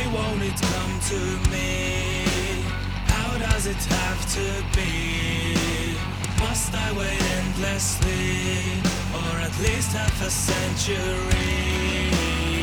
won't it come to me? How does it have to be? Must I wait endlessly, or at least half a century?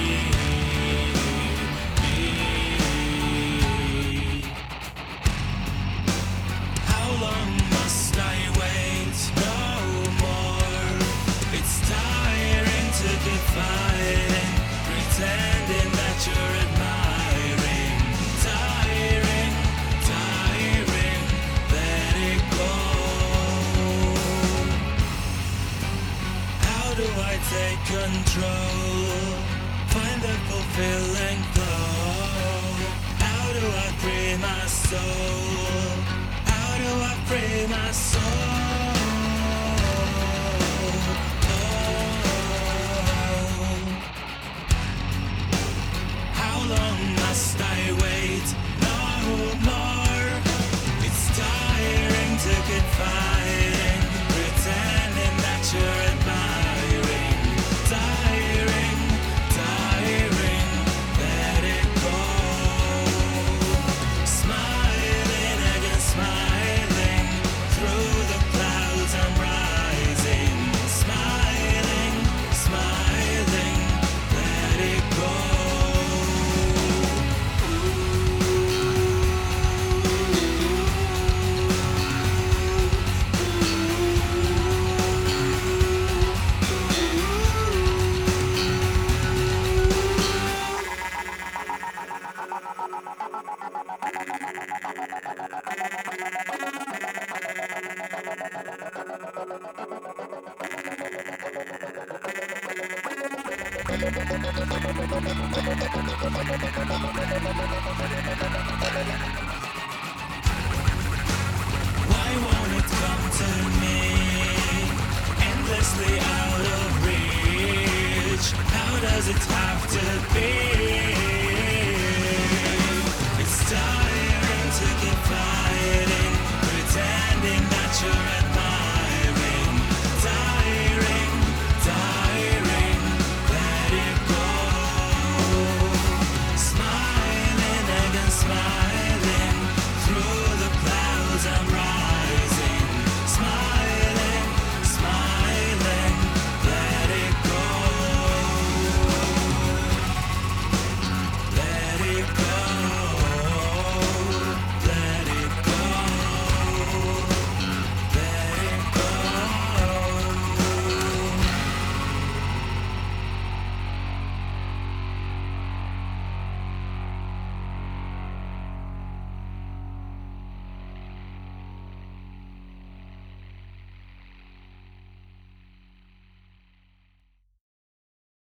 How long must I wait? No more. It's tiring to keep fighting, pretending that you're admiring. Tiring, tiring, let it go. How do I take control? Find the fulfilling flow. How do I free my soul? How do I free my soul? How long must I wait? No more. It's tiring to keep fighting, pretending that you're admiring. Tiring, tiring, let it go. Smiling again, smiling, through the clouds I'm rising. Smiling, smiling, let it go. Why won't it come to me? Endlessly out of reach. How does it have to be?